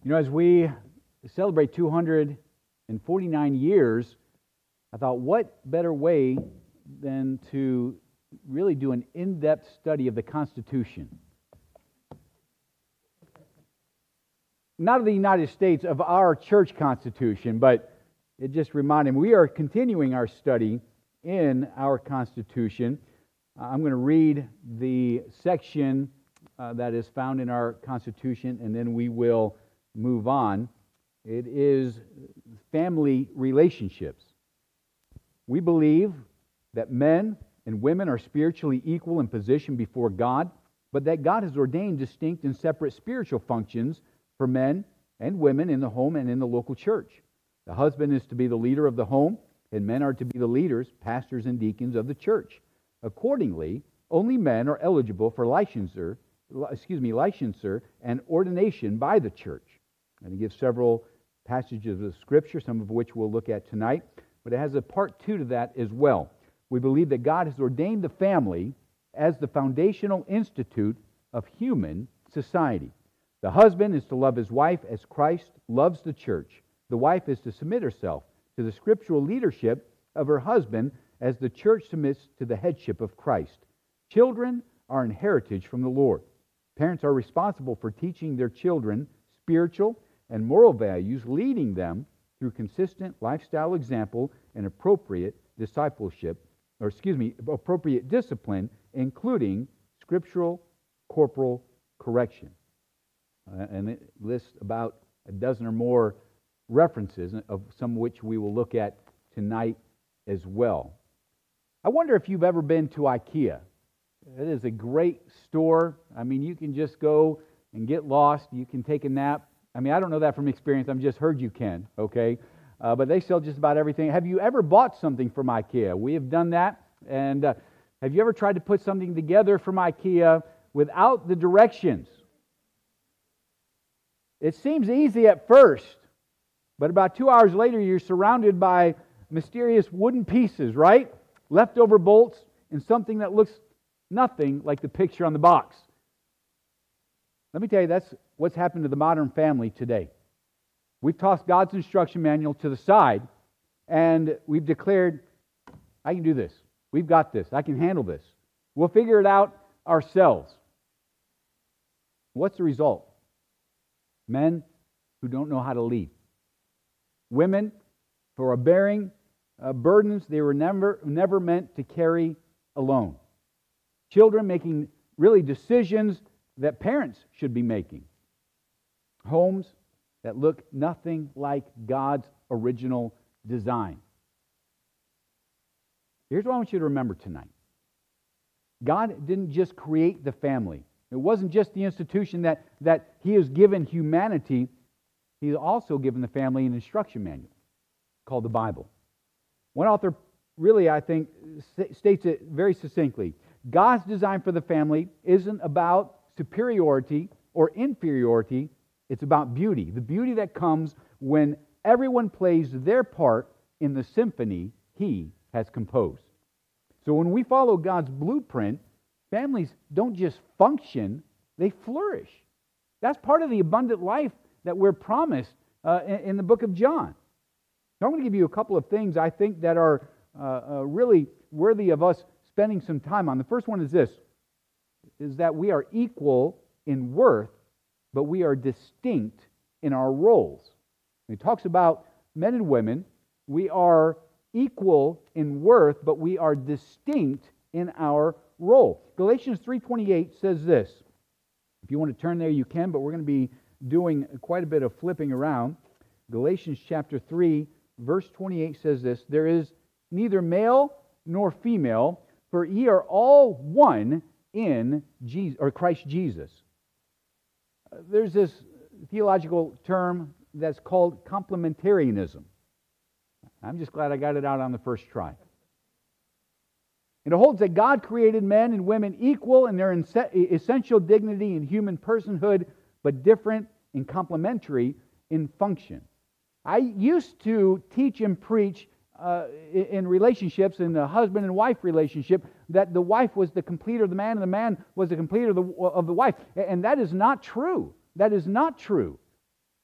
As we celebrate 249 years, I thought, what better way than to really do an in-depth study of the Constitution? Not of the United States, of our church constitution, but it just reminded me, we are continuing our study in our Constitution. I'm going to read the section that is found in our Constitution, and then we will move on. It is family relationships. We believe that men and women are spiritually equal in position before God, but that God has ordained distinct and separate spiritual functions for men and women in the home and in the local church. The husband is to be the leader of the home, and men are to be the leaders, pastors, and deacons of the church. Accordingly, only men are eligible for licensure and ordination by the church. And he gives several passages of Scripture, some of which we'll look at tonight, but it has a part 2 to that as well. We believe that God has ordained the family as the foundational institute of human society. The husband is to love his wife as Christ loves the church. The wife is to submit herself to the scriptural leadership of her husband as the church submits to the headship of Christ. Children are an heritage from the Lord. Parents are responsible for teaching their children spiritual and moral values, leading them through consistent lifestyle example and appropriate discipleship, appropriate discipline, including scriptural corporal correction. And it lists about a dozen or more references, of some of which we will look at tonight as well. I wonder if you've ever been to IKEA. It is a great store. I mean, you can just go and get lost. You can take a nap. I mean, I don't know that from experience. I've just heard you can, okay? But they sell just about everything. Have you ever bought something from IKEA? We have done that. And have you ever tried to put something together from IKEA without the directions? It seems easy at first, but about 2 hours later, you're surrounded by mysterious wooden pieces, right? Leftover bolts and something that looks nothing like the picture on the box. Let me tell you, that's what's happened to the modern family today. We've tossed God's instruction manual to the side, and we've declared, I can do this. We've got this. I can handle this. We'll figure it out ourselves. What's the result? Men who don't know how to lead. Women who are bearing burdens they were never meant to carry alone. Children making really decisions that parents should be making. Homes that look nothing like God's original design. Here's what I want you to remember tonight. God didn't just create the family. It wasn't just the institution that He has given humanity. He's also given the family an instruction manual called the Bible. One author really, I think, states it very succinctly. God's design for the family isn't about superiority or inferiority. It's about beauty. The beauty that comes when everyone plays their part in the symphony He has composed. So when we follow God's blueprint, families don't just function, they flourish. That's part of the abundant life that we're promised in the book of John. Now I'm going to give you a couple of things I think that are really worthy of us spending some time on. The first one is this, is that we are equal in worth, but we are distinct in our roles. He talks about men and women. We are equal in worth, but we are distinct in our role. Galatians 3:28 says this. If you want to turn there, you can, but we're going to be doing quite a bit of flipping around. Galatians chapter 3, verse 28 says this, there is neither male nor female, for ye are all one in Jesus, or Christ Jesus. There's this theological term that's called complementarianism. I'm just glad I got it out on the first try. And it holds that God created men and women equal in their essential dignity and human personhood, but different and complementary in function. I used to teach and preach in relationships, in the husband and wife relationship, that the wife was the completer of the man and the man was the completer of the wife. And that is not true. That is not true.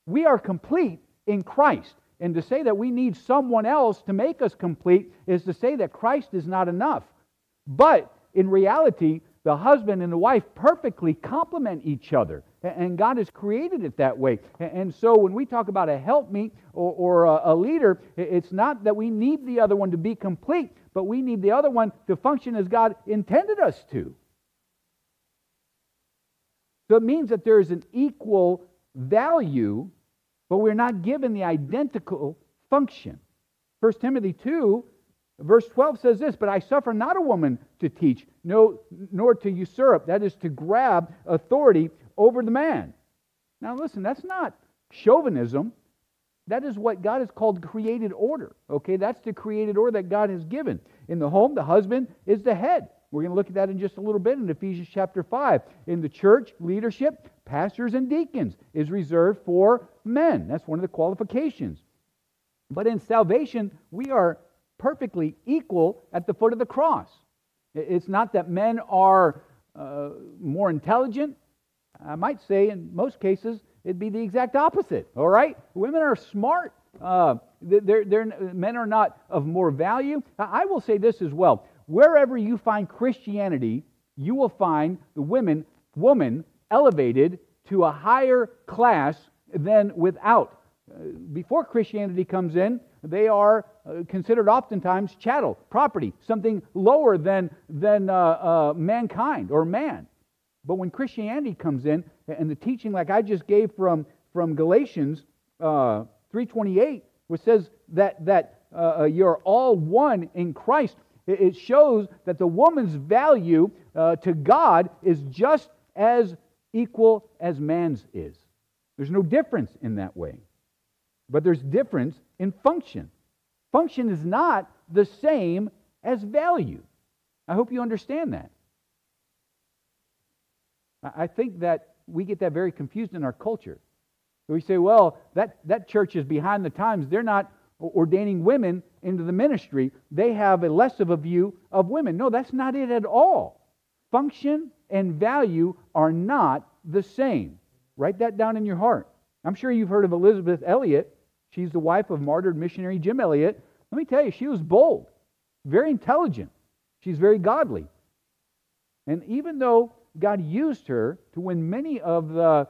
We are complete in Christ. And to say that we need someone else to make us complete is to say that Christ is not enough. But in reality, the husband and the wife perfectly complement each other. And God has created it that way. And so when we talk about a helpmeet or a leader, it's not that we need the other one to be complete, but we need the other one to function as God intended us to. So it means that there is an equal value, but we're not given the identical function. 1 Timothy 2, verse 12 says this, "But I suffer not a woman to teach, no, nor to usurp," that is, to grab authority over the man. Now listen, that's not chauvinism. That is what God has called created order. Okay, that's the created order that God has given. In the home, the husband is the head. We're going to look at that in just a little bit in Ephesians chapter 5. In the church, leadership, pastors and deacons is reserved for men. That's one of the qualifications. But in salvation, we are perfectly equal at the foot of the cross. It's not that men are more intelligent. I might say in most cases it'd be the exact opposite. All right, women are smart. Men are not of more value. I will say this as well: wherever you find Christianity, you will find the woman elevated to a higher class than without. Before Christianity comes in, they are considered oftentimes chattel, property, something lower than mankind or man. But when Christianity comes in, and the teaching like I just gave from Galatians 3:28, which says that you're all one in Christ, it shows that the woman's value to God is just as equal as man's is. There's no difference in that way. But there's difference in function. Function is not the same as value. I hope you understand that. I think that we get that very confused in our culture. We say, well, that church is behind the times. They're not ordaining women into the ministry. They have a less of a view of women. No, that's not it at all. Function and value are not the same. Write that down in your heart. I'm sure you've heard of Elizabeth Elliot. She's the wife of martyred missionary Jim Elliot. Let me tell you, she was bold, very intelligent. She's very godly. And even though God used her to win many of the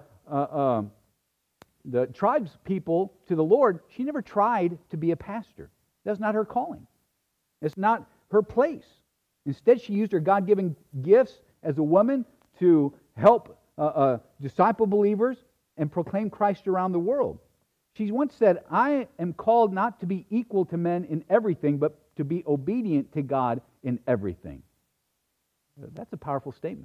tribes people to the Lord, she never tried to be a pastor. That's not her calling. It's not her place. Instead, she used her God-given gifts as a woman to help disciple believers and proclaim Christ around the world. She once said, "I am called not to be equal to men in everything, but to be obedient to God in everything." That's a powerful statement.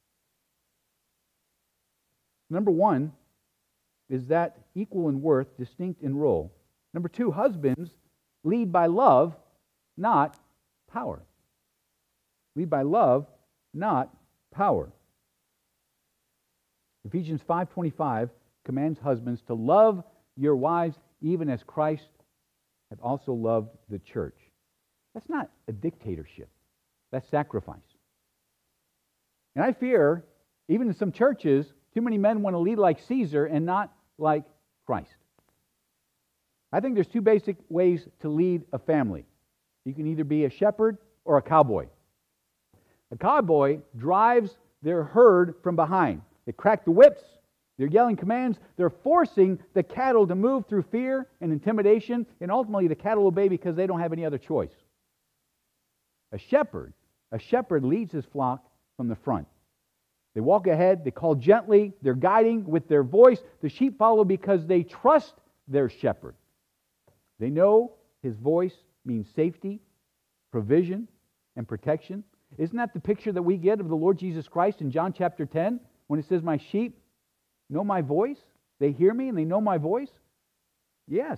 Number one is that equal in worth, distinct in role. Number two, husbands lead by love, not power. Lead by love, not power. Ephesians 5:25 commands husbands to love your wives even as Christ hath also loved the church. That's not a dictatorship. That's sacrifice. And I fear, even in some churches, too many men want to lead like Caesar and not like Christ. I think there's two basic ways to lead a family. You can either be a shepherd or a cowboy. A cowboy drives their herd from behind. They crack the whips. They're yelling commands. They're forcing the cattle to move through fear and intimidation, and ultimately the cattle obey because they don't have any other choice. A shepherd leads his flock from the front. They walk ahead, they call gently, they're guiding with their voice. The sheep follow because they trust their shepherd. They know his voice means safety, provision, and protection. Isn't that the picture that we get of the Lord Jesus Christ in John chapter 10 when it says, "My sheep know my voice"? They hear me and they know my voice? Yes.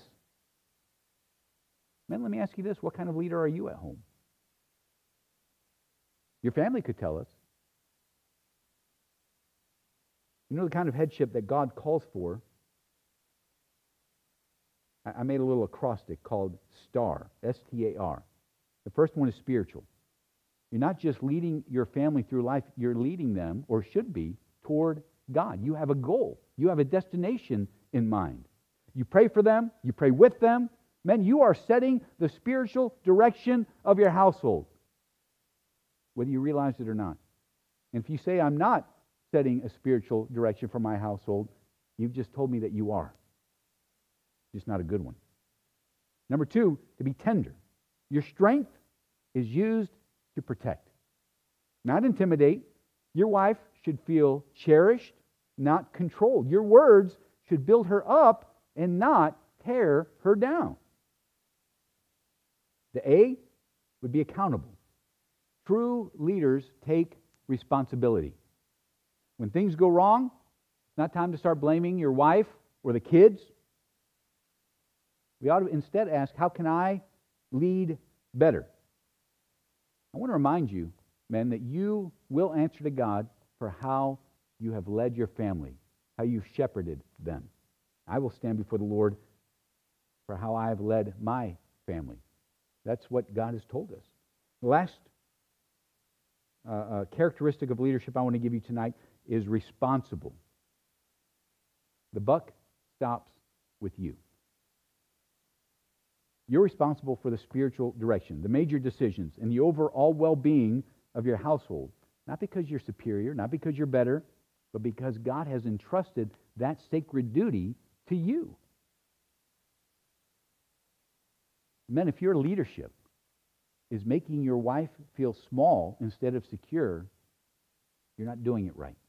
Men, let me ask you this. What kind of leader are you at home? Your family could tell us. You know the kind of headship that God calls for? I made a little acrostic called STAR, S-T-A-R. The first one is spiritual. You're not just leading your family through life, you're leading them, or should be, toward God. You have a goal. You have a destination in mind. You pray for them. You pray with them. Men, you are setting the spiritual direction of your household, whether you realize it or not. And if you say, I'm not setting a spiritual direction for my household, you've just told me that you are. Just not a good one. Number two, to be tender. Your strength is used to protect, not intimidate. Your wife should feel cherished, not controlled. Your words should build her up and not tear her down. The A would be accountable. True leaders take responsibility. When things go wrong, it's not time to start blaming your wife or the kids. We ought to instead ask, how can I lead better? I want to remind you, men, that you will answer to God for how you have led your family, how you've shepherded them. I will stand before the Lord for how I have led my family. That's what God has told us. The last characteristic of leadership I want to give you tonight is responsible. The buck stops with you. You're responsible for the spiritual direction, the major decisions, and the overall well-being of your household. Not because you're superior, not because you're better, but because God has entrusted that sacred duty to you. Men, if your leadership is making your wife feel small instead of secure, you're not doing it right.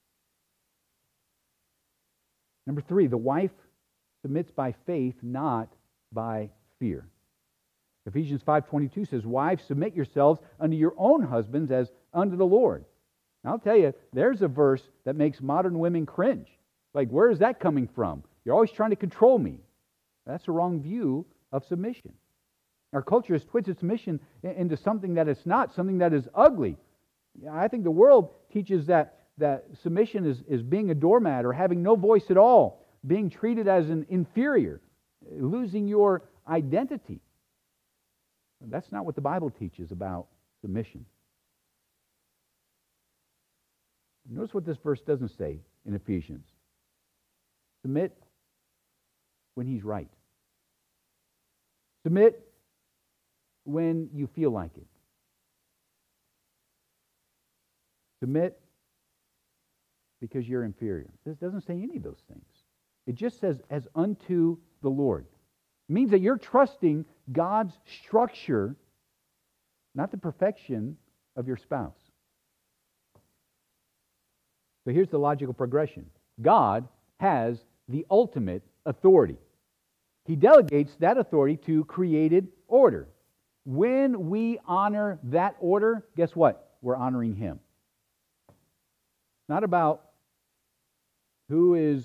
Number three, the wife submits by faith, not by fear. Ephesians 5:22 says, wives, submit yourselves unto your own husbands as unto the Lord. Now, I'll tell you, there's a verse that makes modern women cringe. Like, where is that coming from? You're always trying to control me. That's a wrong view of submission. Our culture has twisted submission into something that it's not, something that is ugly. I think the world teaches that submission is being a doormat or having no voice at all, being treated as an inferior, losing your identity. That's not what the Bible teaches about submission. Notice what this verse doesn't say in Ephesians. Submit when he's right. Submit when you feel like it. Submit because you're inferior. This doesn't say any of those things. It just says, as unto the Lord. It means that you're trusting God's structure, not the perfection of your spouse. So here's the logical progression. God has the ultimate authority. He delegates that authority to created order. When we honor that order, guess what? We're honoring Him. It's not about who is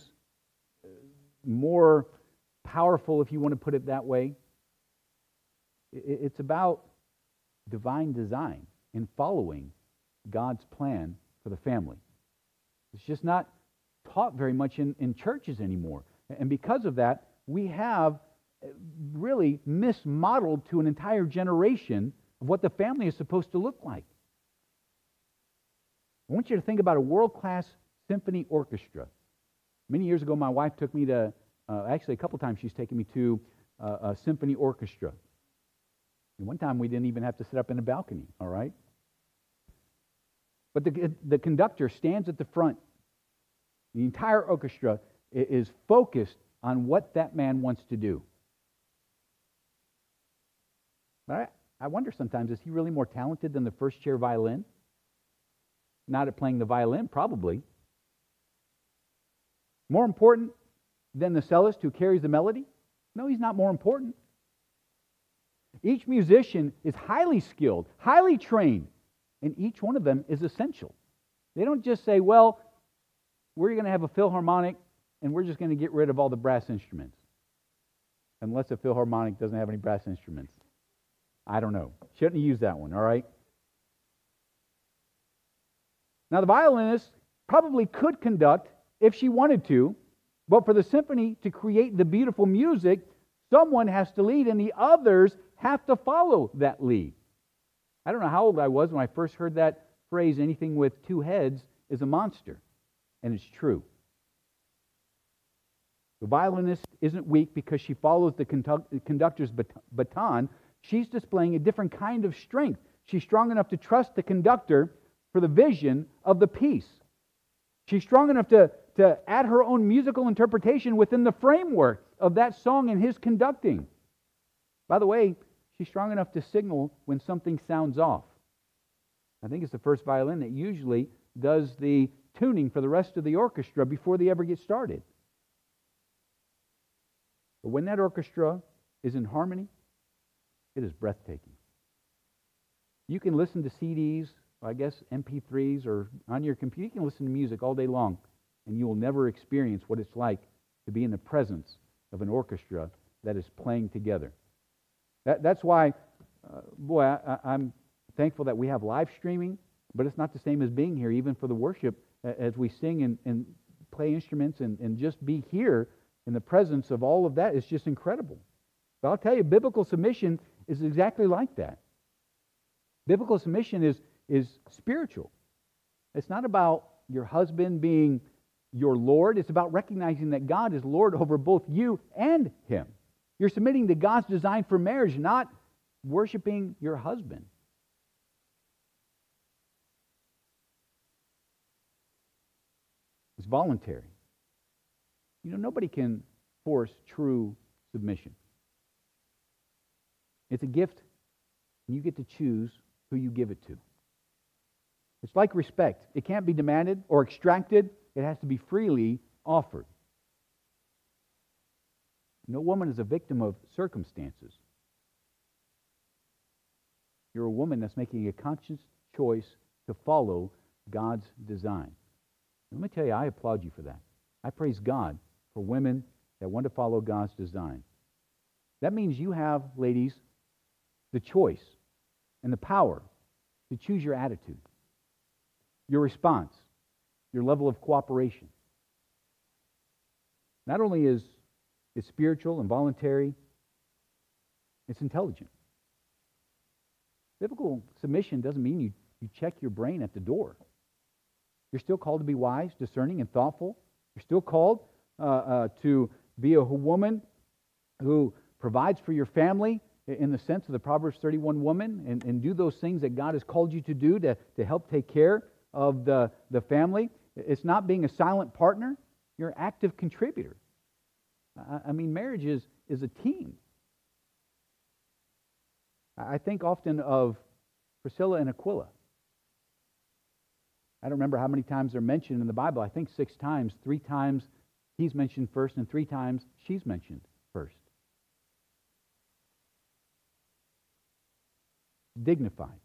more powerful, if you want to put it that way. It's about divine design in following God's plan for the family. It's just not taught very much in churches anymore. And because of that, we have really mismodeled to an entire generation of what the family is supposed to look like. I want you to think about a world-class symphony orchestra. Many years ago, my wife took me to, actually a couple times she's taken me to a symphony orchestra. And one time we didn't even have to sit up in a balcony, all right? But the conductor stands at the front. The entire orchestra is focused on what that man wants to do. But I wonder sometimes, is he really more talented than the first chair violin? Not at playing the violin, probably. More important than the cellist who carries the melody? No, he's not more important. Each musician is highly skilled, highly trained, and each one of them is essential. They don't just say, well, we're going to have a Philharmonic and we're just going to get rid of all the brass instruments. Unless a Philharmonic doesn't have any brass instruments. I don't know. Shouldn't have used that one, all right? Now, the violinist probably could conduct if she wanted to, but for the symphony to create the beautiful music, someone has to lead, and the others have to follow that lead. I don't know how old I was when I first heard that phrase, anything with two heads is a monster. And it's true. The violinist isn't weak because she follows the conductor's baton. She's displaying a different kind of strength. She's strong enough to trust the conductor for the vision of the piece. She's strong enough to add her own musical interpretation within the framework of that song and his conducting. By the way, she's strong enough to signal when something sounds off. I think it's the first violin that usually does the tuning for the rest of the orchestra before they ever get started. But when that orchestra is in harmony, it is breathtaking. You can listen to CDs, I guess MP3s, or on your computer. You can listen to music all day long, and you will never experience what it's like to be in the presence of an orchestra that is playing together. That's why, I'm thankful that we have live streaming, but it's not the same as being here, even for the worship, as we sing and play instruments and just be here in the presence of all of that is just incredible. But I'll tell you, biblical submission is exactly like that. Biblical submission is spiritual. It's not about your husband being your Lord. It's about recognizing that God is Lord over both you and him. You're submitting to God's design for marriage, not worshiping your husband. It's voluntary. You know, nobody can force true submission. It's a gift, and you get to choose who you give it to. It's like respect. It can't be demanded or extracted. It has to be freely offered. No woman is a victim of circumstances. You're a woman that's making a conscious choice to follow God's design. Let me tell you, I applaud you for that. I praise God for women that want to follow God's design. That means you have, ladies, the choice and the power to choose your attitude, your response, your level of cooperation. Not only is it spiritual and voluntary, it's intelligent. Biblical submission doesn't mean you check your brain at the door. You're still called to be wise, discerning, and thoughtful. You're still called to be a woman who provides for your family in the sense of the Proverbs 31 woman and do those things that God has called you to do to help take care of the family. It's not being a silent partner. You're an active contributor. I mean, marriage is a team. I think often of Priscilla and Aquila. I don't remember how many times they're mentioned in the Bible. I think 6 times. 3 times he's mentioned first, and 3 times she's mentioned first. Dignified.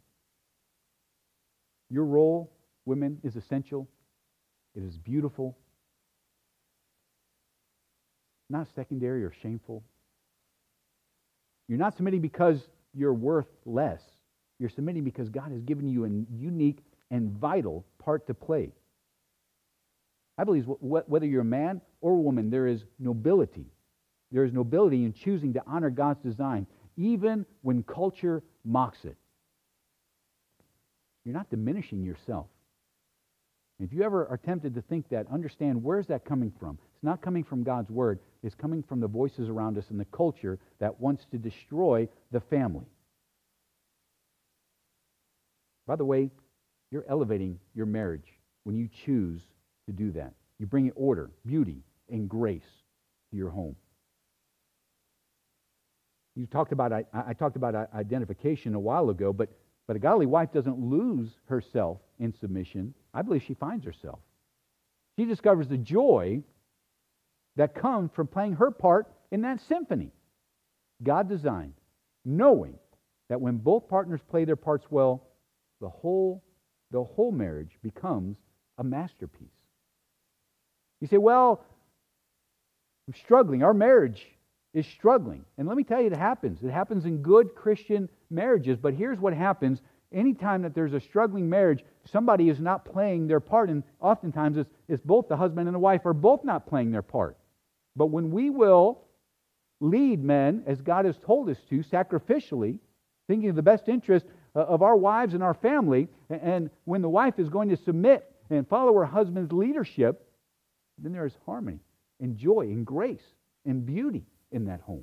Your role, women, is essential. It is beautiful. Not secondary or shameful. You're not submitting because you're worth less. You're submitting because God has given you a unique and vital part to play. I believe whether you're a man or a woman, there is nobility. There is nobility in choosing to honor God's design, even when culture mocks it. You're not diminishing yourself. If you ever are tempted to think that, understand, where's that coming from? It's not coming from God's Word. It's coming from the voices around us and the culture that wants to destroy the family. By the way, you're elevating your marriage when you choose to do that. You bring order, beauty, and grace to your home. I talked about identification a while ago, but a godly wife doesn't lose herself in submission. I believe she finds herself. She discovers the joy that comes from playing her part in that symphony God designed, knowing that when both partners play their parts well, the whole marriage becomes a masterpiece. You say, well, I'm struggling. Our marriage is struggling. And let me tell you, it happens. It happens in good Christian marriages. But here's what happens. Anytime that there's a struggling marriage, somebody is not playing their part. And oftentimes it's both the husband and the wife are both not playing their part. But when we will lead men, as God has told us to, sacrificially, thinking of the best interest of our wives and our family, and when the wife is going to submit and follow her husband's leadership, then there is harmony and joy and grace and beauty in that home.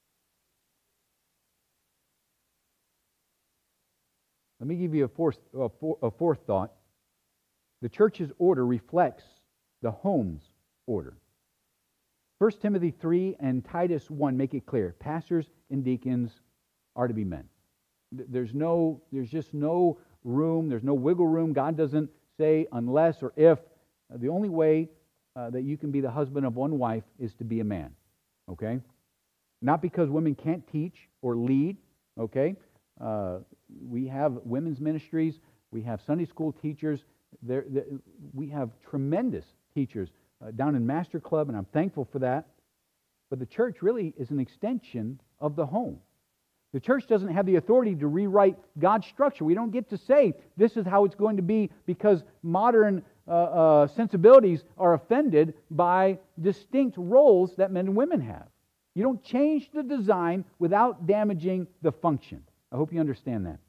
Let me give you a fourth thought. The church's order reflects the home's order. 1 Timothy 3 and Titus 1 make it clear. Pastors and deacons are to be men. There's just no room. There's no wiggle room. God doesn't say unless or if. The only way that you can be the husband of one wife is to be a man. Okay? Not because women can't teach or lead. Okay? We have women's ministries. We have Sunday school teachers. We have tremendous teachers down in Master Club, and I'm thankful for that. But the church really is an extension of the home. The church doesn't have the authority to rewrite God's structure. We don't get to say this is how it's going to be because modern sensibilities are offended by distinct roles that men and women have. You don't change the design without damaging the function. I hope you understand that.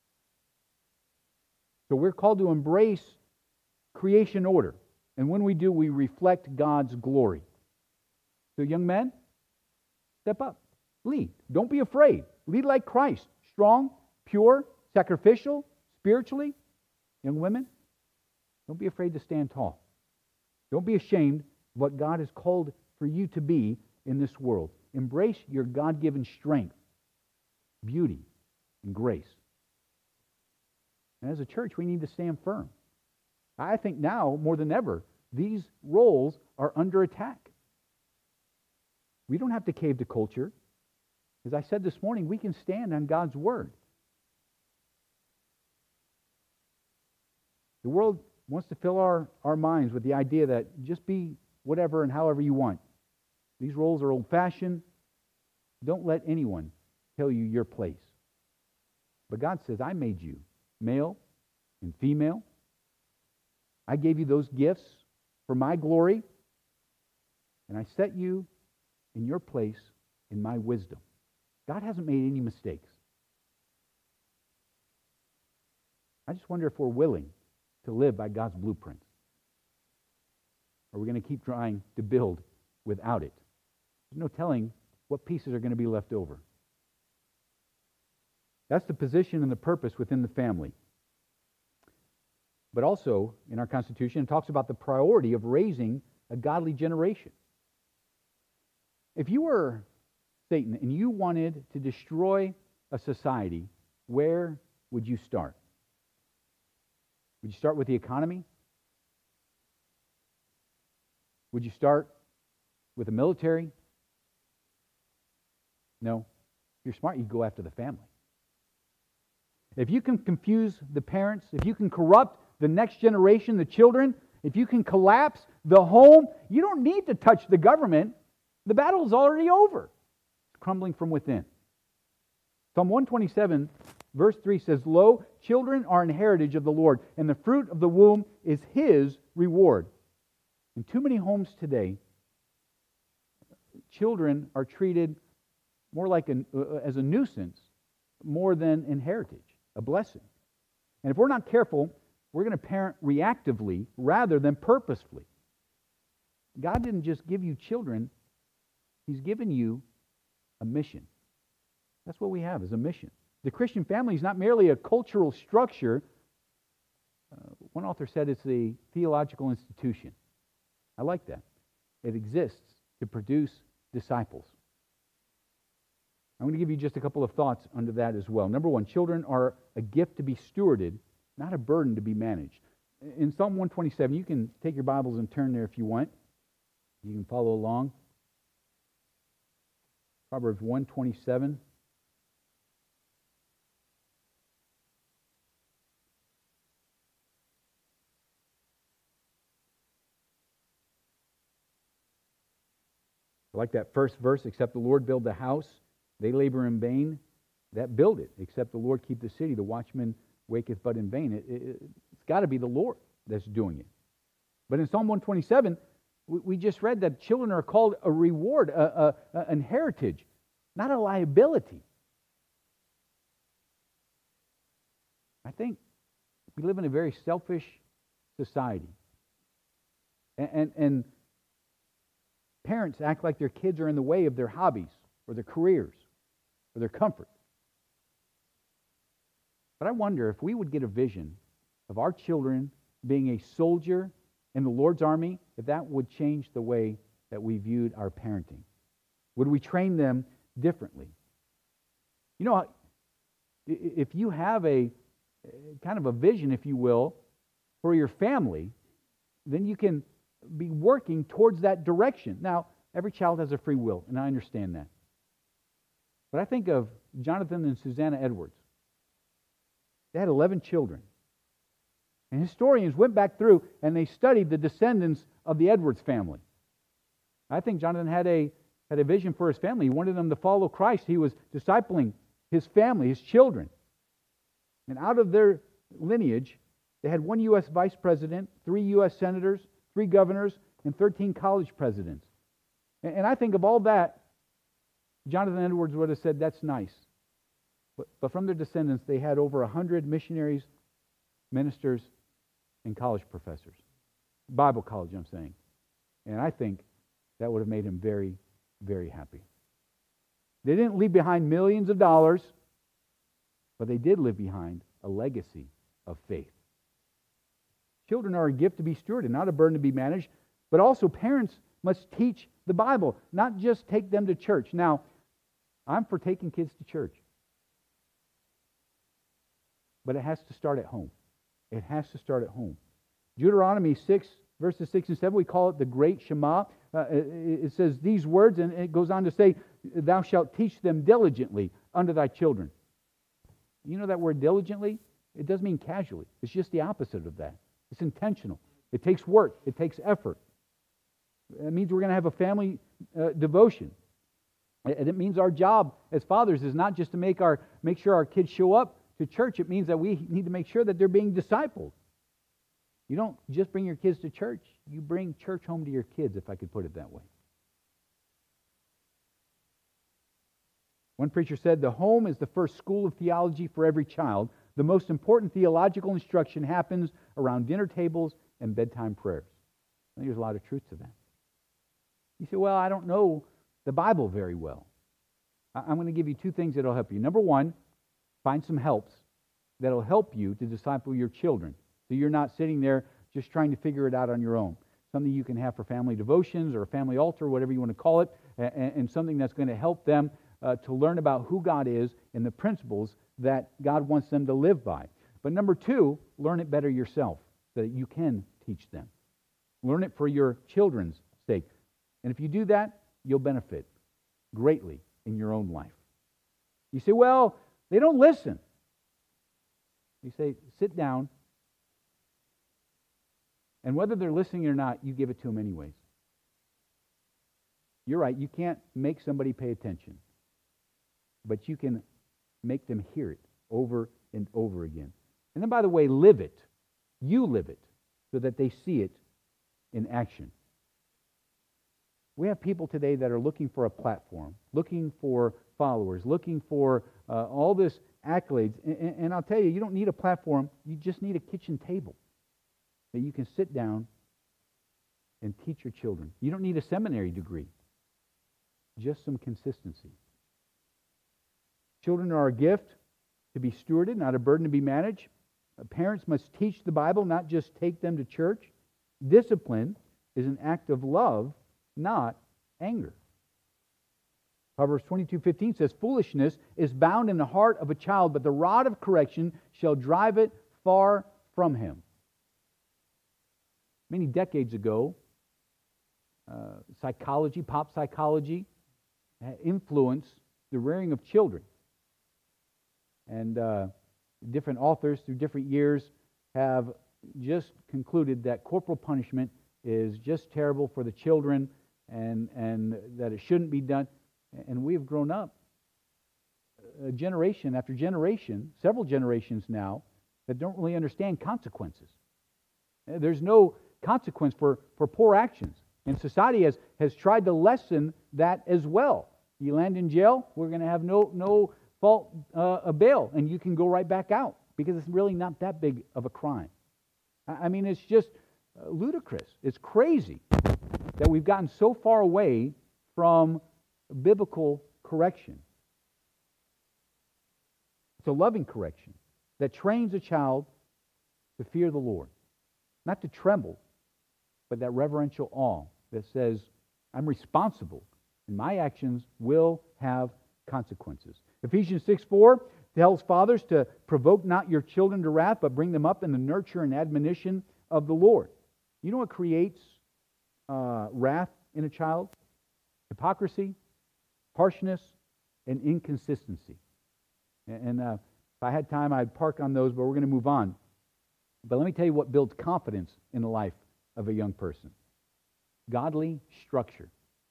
So we're called to embrace creation order. And when we do, we reflect God's glory. So young men, step up. Lead. Don't be afraid. Lead like Christ. Strong, pure, sacrificial, spiritually. Young women, don't be afraid to stand tall. Don't be ashamed of what God has called for you to be in this world. Embrace your God-given strength, beauty, and grace. And as a church, we need to stand firm. I think now, more than ever, these roles are under attack. We don't have to cave to culture. As I said this morning, we can stand on God's Word. The world wants to fill our minds with the idea that just be whatever and however you want. These roles are old-fashioned. Don't let anyone tell you your place. But God says, I made you male and female. I gave you those gifts for my glory, and I set you in your place in my wisdom. God hasn't made any mistakes. I just wonder if we're willing to live by God's blueprint. Or we're going to keep trying to build without it. There's no telling what pieces are going to be left over. That's the position and the purpose within the family. But also, in our Constitution, it talks about the priority of raising a godly generation. If you were Satan and you wanted to destroy a society, where would you start? Would you start with the economy? Would you start with the military? No. If you're smart, you'd go after the family. If you can confuse the parents, if you can corrupt the next generation, the children, if you can collapse the home, you don't need to touch the government. The battle's already over. It's crumbling from within. Psalm 127, verse 3 says, Lo, children are an heritage of the Lord, and the fruit of the womb is His reward. In too many homes today, children are treated more like as a nuisance, more than in heritage, a blessing. And if we're not careful, we're going to parent reactively rather than purposefully. God didn't just give you children. He's given you a mission. That's what we have, is a mission. The Christian family is not merely a cultural structure. One author said it's a theological institution. I like that. It exists to produce disciples. I'm going to give you just a couple of thoughts under that as well. Number one, children are a gift to be stewarded, not a burden to be managed. In Psalm 127, you can take your Bibles and turn there if you want. You can follow along. Proverbs 127. I like that first verse, except the Lord build the house, they labor in vain that build it. Except the Lord keep the city, the watchman waketh but in vain. It's got to be the Lord that's doing it. But in Psalm 127, we just read that children are called a reward, an heritage, not a liability. I think we live in a very selfish society. And parents act like their kids are in the way of their hobbies or their careers or their comfort. But I wonder if we would get a vision of our children being a soldier in the Lord's army, if that would change the way that we viewed our parenting. Would we train them differently? You know, if you have a kind of a vision, if you will, for your family, then you can be working towards that direction. Now, every child has a free will, and I understand that. But I think of Jonathan and Susanna Edwards. They had 11 children. And historians went back through and they studied the descendants of the Edwards family. I think Jonathan had a vision for his family. He wanted them to follow Christ. He was discipling his family, his children. And out of their lineage, they had 1 U.S. vice president, 3 U.S. senators, 3 governors, and 13 college presidents. And I think of all that, Jonathan Edwards would have said, that's nice. But from their descendants, they had over 100 missionaries, ministers, and college professors. Bible college, I'm saying. And I think that would have made him very, very happy. They didn't leave behind millions of dollars, but they did leave behind a legacy of faith. Children are a gift to be stewarded, not a burden to be managed, but also parents must teach the Bible, not just take them to church. Now, I'm for taking kids to church. But it has to start at home. It has to start at home. Deuteronomy 6, verses 6 and 7, we call it the Great Shema. It says these words, and it goes on to say, thou shalt teach them diligently unto thy children. You know that word diligently? It doesn't mean casually. It's just the opposite of that. It's intentional. It takes work. It takes effort. It means we're going to have a family devotion. And it means our job as fathers is not just to make sure our kids show up to church. It means that we need to make sure that they're being discipled. You don't just bring your kids to church. You bring church home to your kids, if I could put it that way. One preacher said, the home is the first school of theology for every child. The most important theological instruction happens around dinner tables and bedtime prayers. I think there's a lot of truth to that. You say, well, I don't know the Bible very well. I'm going to give you 2 things that will help you. Number 1, find some helps that will help you to disciple your children. So you're not sitting there just trying to figure it out on your own. Something you can have for family devotions or a family altar, whatever you want to call it, and something that's going to help them to learn about who God is and the principles that God wants them to live by. But number 2, learn it better yourself so that you can teach them. Learn it for your children's sake. And if you do that, you'll benefit greatly in your own life. You say, well, they don't listen. You say, sit down, and whether they're listening or not, you give it to them anyways. You're right, you can't make somebody pay attention, but you can make them hear it over and over again. And then, by the way, live it. You live it so that they see it in action. We have people today that are looking for a platform, looking for followers, looking for all this accolades. And I'll tell you, you don't need a platform. You just need a kitchen table that you can sit down and teach your children. You don't need a seminary degree. Just some consistency. Children are a gift to be stewarded, not a burden to be managed. Parents must teach the Bible, not just take them to church. Discipline is an act of love, not anger. Proverbs 22:15 says, foolishness is bound in the heart of a child, but the rod of correction shall drive it far from him. Many decades ago, psychology, pop psychology, influenced the rearing of children. And different authors through different years have just concluded that corporal punishment is just terrible for the children and that it shouldn't be done. And we have grown up, generation after generation, several generations now, that don't really understand consequences. There's no consequence for poor actions. And society has tried to lessen that as well. You land in jail, we're going to have no fault bail, and you can go right back out because it's really not that big of a crime. I mean, it's just ludicrous. It's crazy. that we've gotten so far away from biblical correction. It's a loving correction that trains a child to fear the Lord. Not to tremble, but that reverential awe that says, I'm responsible, and my actions will have consequences. Ephesians 6:4 tells fathers to provoke not your children to wrath, but bring them up in the nurture and admonition of the Lord. You know what creates wrath in a child? Hypocrisy, harshness, and inconsistency. And if I had time, I'd park on those, but we're going to move on. But let me tell you what builds confidence in the life of a young person. Godly structure.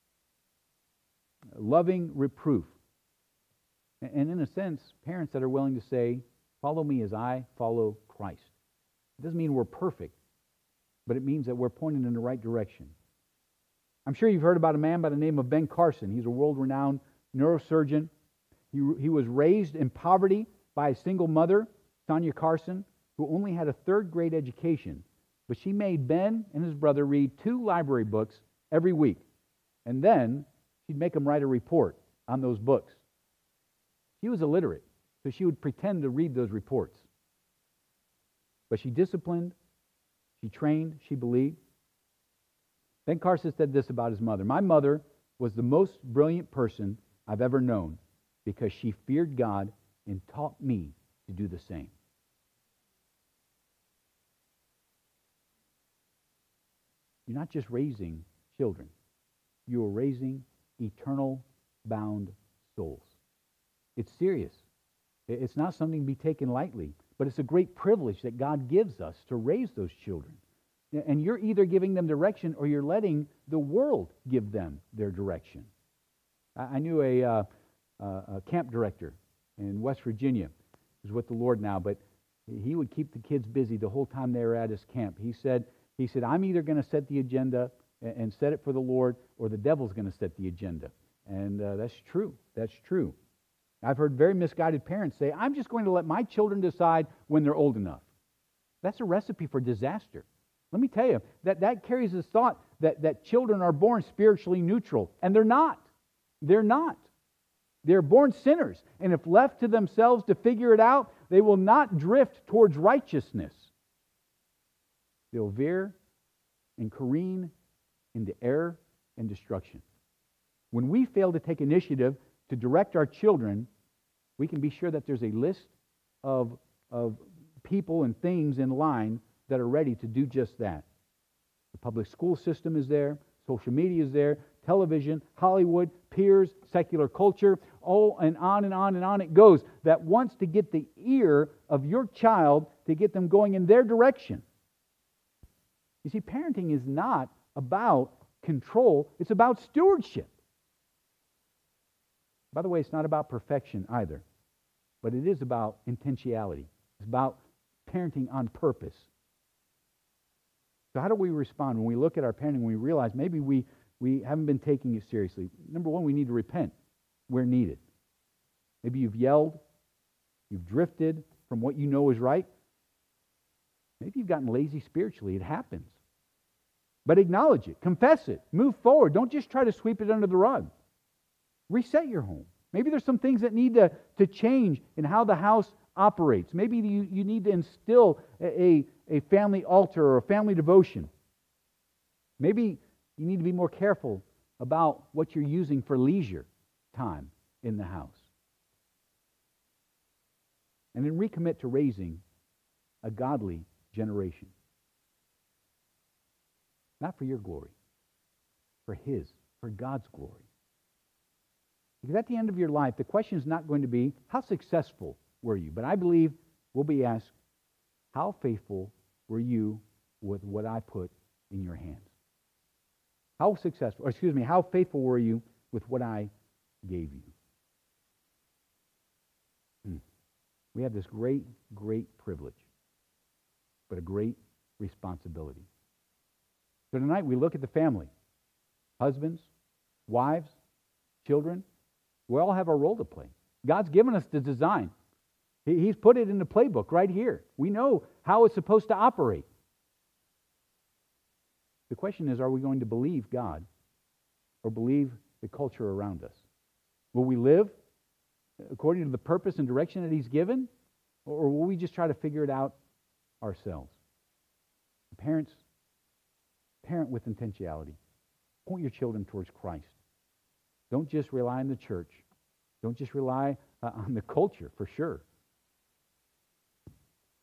Loving reproof. And in a sense, parents that are willing to say, follow me as I follow Christ. It doesn't mean we're perfect, but it means that we're pointed in the right direction. I'm sure you've heard about a man by the name of Ben Carson. He's a world-renowned neurosurgeon. He was raised in poverty by a single mother, Sonia Carson, who only had a third-grade education. But she made Ben and his brother read 2 library books every week. And then she'd make them write a report on those books. She was illiterate, so she would pretend to read those reports. But she disciplined, she trained, she believed. Ben Carson said this about his mother. My mother was the most brilliant person I've ever known because she feared God and taught me to do the same. You're not just raising children. You are raising eternal bound souls. It's serious. It's not something to be taken lightly, but it's a great privilege that God gives us to raise those children. And you're either giving them direction or you're letting the world give them their direction. I knew a camp director in West Virginia. He's with the Lord now, but he would keep the kids busy the whole time they were at his camp. He said, I'm either going to set the agenda and set it for the Lord, or the devil's going to set the agenda. And that's true. That's true. I've heard very misguided parents say, I'm just going to let my children decide when they're old enough. That's a recipe for disaster. Let me tell you, that carries this thought that children are born spiritually neutral. And they're not. They're not. They're born sinners. And if left to themselves to figure it out, they will not drift towards righteousness. They'll veer and careen into error and destruction. When we fail to take initiative to direct our children, we can be sure that there's a list of people and things in line that are ready to do just that. The public school system is there, social media is there, television, Hollywood, peers, secular culture, and on it goes, that wants to get the ear of your child to get them going in their direction. You see, parenting is not about control, it's about stewardship. By the way, it's not about perfection either, but it is about intentionality. It's about parenting on purpose. So how do we respond when we look at our parenting, when we realize maybe we haven't been taking it seriously? Number one, we need to repent where needed. Maybe you've yelled, you've drifted from what you know is right. Maybe you've gotten lazy spiritually. It happens. But acknowledge it, confess it, move forward. Don't just try to sweep it under the rug. Reset your home. Maybe there's some things that need to change in how the house operates. Maybe you need to instill a family altar or a family devotion. Maybe you need to be more careful about what you're using for leisure time in the house. And then recommit to raising a godly generation. Not for your glory, for God's glory. Because at the end of your life, the question is not going to be, how successful were you? But I believe we'll be asked, how faithful were you with what I put in your hands? How faithful were you with what I gave you? We have this great, great privilege, but a great responsibility. So tonight we look at the family. Husbands, wives, children, we all have a role to play. God's given us the design. He's put it in the playbook right here. We know how it's supposed to operate. The question is, are we going to believe God or believe the culture around us? Will we live according to the purpose and direction that He's given, or will we just try to figure it out ourselves? Parents, parent with intentionality. Point your children towards Christ. Don't just rely on the church. Don't just rely on the culture, for sure.